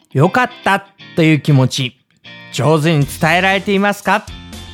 良かったという気持ち、上手に伝えられていますか？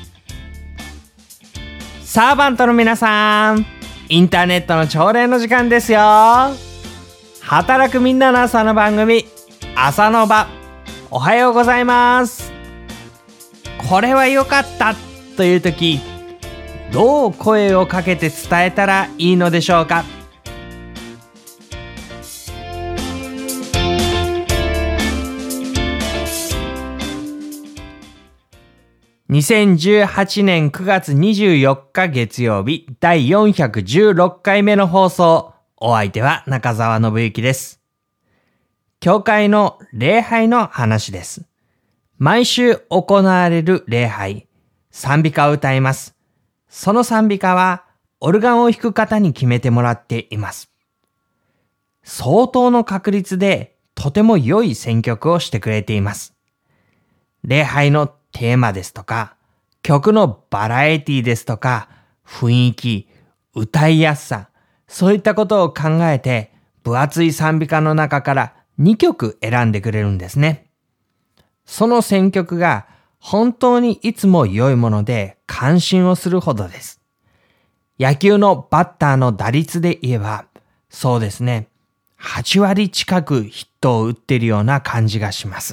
サーバントの皆さん、インターネットの朝礼の時間ですよ。働くみんなの朝の番組、朝の場。おはようございます。これは良かったという時、どう声をかけて伝えたらいいのでしょうか？2018年9月24日月曜日第416回目の放送。お相手は中澤信之です。教会の礼拝の話です。毎週行われる礼拝、賛美歌を歌います。その賛美歌はオルガンを弾く方に決めてもらっています。相当の確率でとても良い選曲をしてくれています。礼拝のテーマですとか、曲のバラエティですとか、雰囲気、歌いやすさ、そういったことを考えて、分厚い賛美歌の中から2曲選んでくれるんですね。その選曲が本当にいつも良いもので感心をするほどです。野球のバッターの打率で言えば、そうですね、8割近くヒットを打っているような感じがします。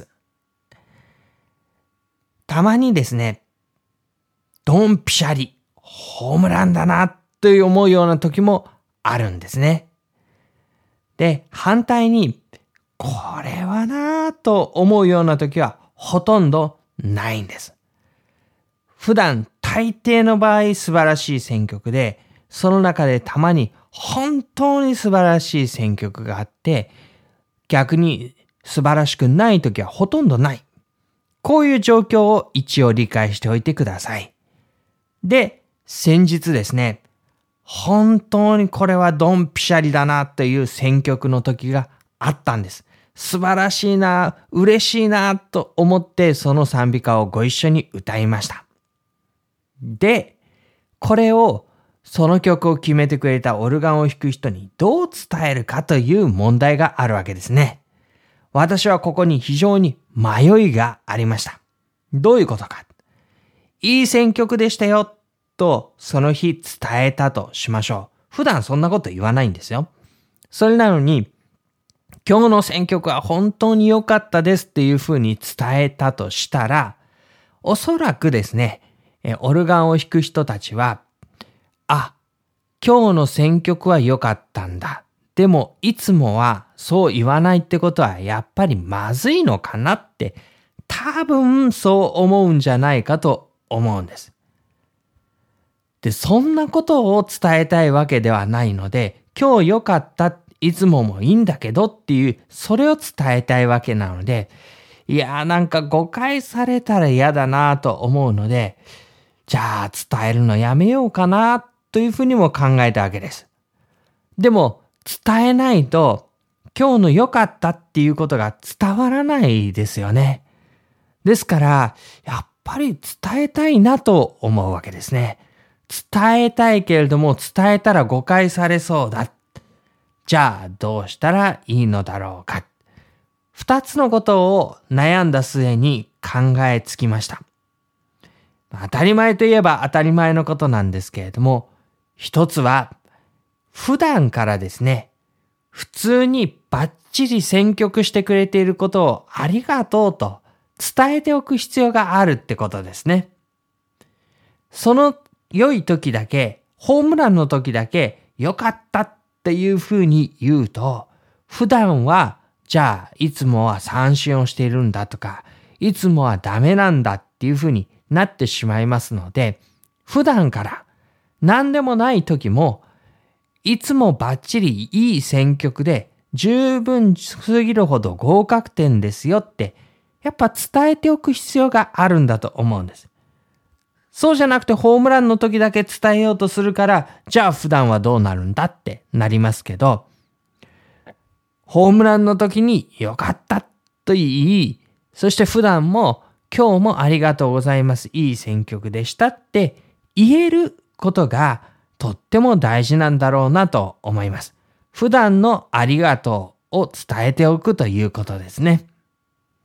たまにですね、ドンピシャリ、ホームランだなと思うような時もあるんですね。で、反対に、これはなぁと思うような時はほとんどないんです。普段大抵の場合素晴らしい選曲で、その中でたまに本当に素晴らしい選曲があって、逆に素晴らしくない時はほとんどない。こういう状況を一応理解しておいてください。で、先日ですね、本当にこれはドンピシャリだなという選曲の時があったんです。素晴らしいな、嬉しいなと思ってその賛美歌をご一緒に歌いました。で、これをその曲を決めてくれたオルガンを弾く人にどう伝えるかという問題があるわけですね。私はここに非常に迷いがありました。どういうことか。いい選曲でしたよとその日伝えたとしましょう。普段そんなこと言わないんですよ。それなのに今日の選曲は本当に良かったですっていうふうに伝えたとしたら、おそらくですね、オルガンを弾く人たちは、あ、今日の選曲は良かったんだ。でもいつもはそう言わないってことはやっぱりまずいのかなって多分そう思うんじゃないかと思うんです。で、そんなことを伝えたいわけではないので、今日良かった、いつももいいんだけどっていう、それを伝えたいわけなので、いやなんか誤解されたら嫌だなと思うので、じゃあ伝えるのやめようかなというふうにも考えたわけです。でも伝えないと今日の良かったっていうことが伝わらないですよね。ですからやっぱり伝えたいなと思うわけですね。伝えたいけれども伝えたら誤解されそうだ。じゃあどうしたらいいのだろうか。二つのことを悩んだ末に考えつきました。当たり前といえば当たり前のことなんですけれども、一つは普段からですね、普通にバッチリ選曲してくれていることをありがとうと伝えておく必要があるってことですね。その良い時だけ、ホームランの時だけ良かったっていうふうに言うと、普段はじゃあいつもは三振をしているんだとか、いつもはダメなんだっていうふうになってしまいますので、普段から何でもない時もいつもバッチリいい選曲で十分すぎるほど合格点ですよってやっぱ伝えておく必要があるんだと思うんです。そうじゃなくてホームランの時だけ伝えようとするから、じゃあ普段はどうなるんだってなりますけど、ホームランの時に良かったと言い、そして普段も今日もありがとうございます、いい選曲でしたって言えることがとっても大事なんだろうなと思います。普段のありがとうを伝えておくということですね。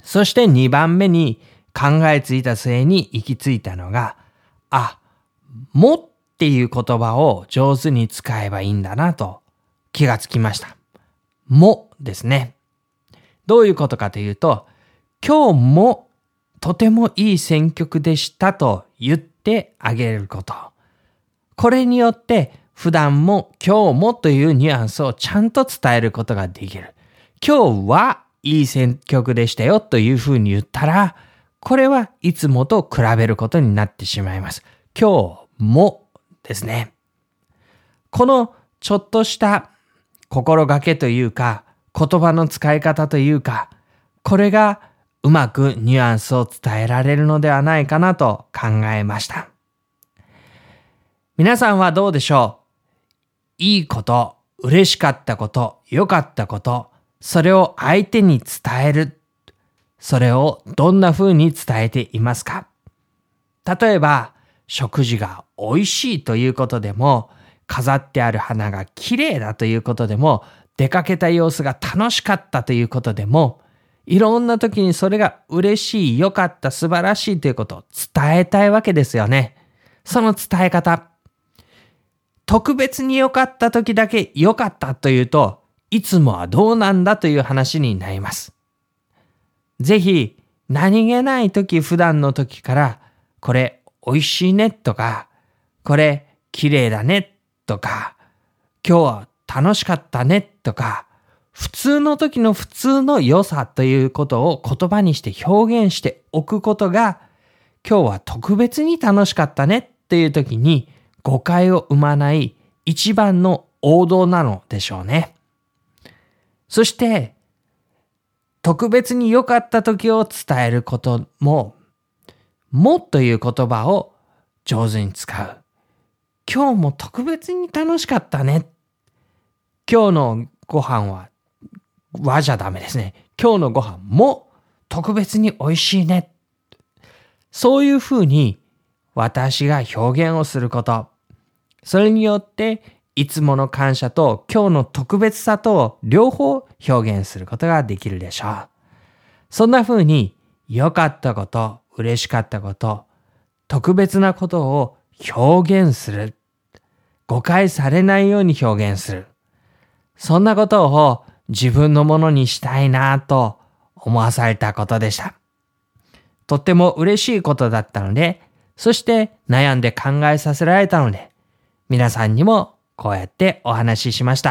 そして2番目に考えついた末に行き着いたのが、もっていう言葉を上手に使えばいいんだなと気がつきました。もですね。どういうことかというと、今日もとてもいい選曲でしたと言ってあげること。これによって普段も今日もというニュアンスをちゃんと伝えることができる。今日はいい選曲でしたよというふうに言ったら、これはいつもと比べることになってしまいます。今日もですね。このちょっとした心がけというか、言葉の使い方というか、これがうまくニュアンスを伝えられるのではないかなと考えました。皆さんはどうでしょう？いいこと、嬉しかったこと、良かったこと、それを相手に伝える。それをどんな風に伝えていますか？例えば、食事が美味しいということでも、飾ってある花が綺麗だということでも、出かけた様子が楽しかったということでも、いろんな時にそれが嬉しい、良かった、素晴らしいということを伝えたいわけですよね。その伝え方。特別に良かった時だけ良かったというと、いつもはどうなんだという話になります。ぜひ、何気ない時、普段の時から、これ美味しいねとか、これ綺麗だねとか、今日は楽しかったねとか、普通の時の普通の良さということを言葉にして表現しておくことが、今日は特別に楽しかったねっていう時に誤解を生まない一番の王道なのでしょうね。そして、特別に良かった時を伝えることも、もという言葉を上手に使う。今日も特別に楽しかったね。今日のご飯はじゃダメですね。今日のご飯も特別に美味しいね。そういうふうに私が表現をすること。それによっていつもの感謝と今日の特別さと両方表現することができるでしょう。そんなふうに良かったこと、嬉しかったこと、特別なことを表現する。誤解されないように表現する。そんなことを自分のものにしたいなと思わされたことでした。とっても嬉しいことだったので、そして悩んで考えさせられたので、皆さんにもこうやってお話ししました。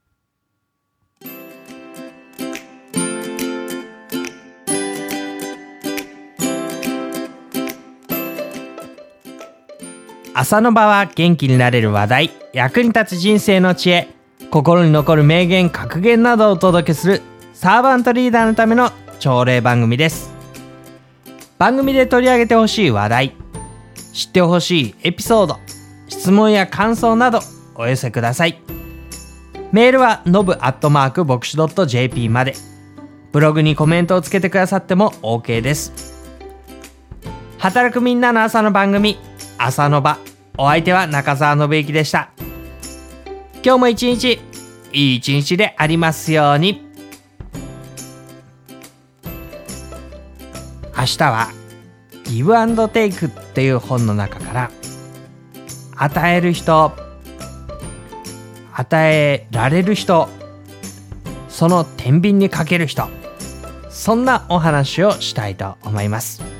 朝の場は元気になれる話題、役に立つ人生の知恵、心に残る名言格言などをお届けするサーバントリーダーのための朝礼番組です。番組で取り上げてほしい話題、知ってほしいエピソード、質問や感想などお寄せください。メールはnobu@boxu.jp まで。ブログにコメントをつけてくださっても OK です。働くみんなの朝の番組、朝の場。お相手は中澤信之でした。今日も一日、いい一日でありますように。明日はギブアンドテイクっていう本の中から、与える人、与えられる人、その天秤にかける人、そんなお話をしたいと思います。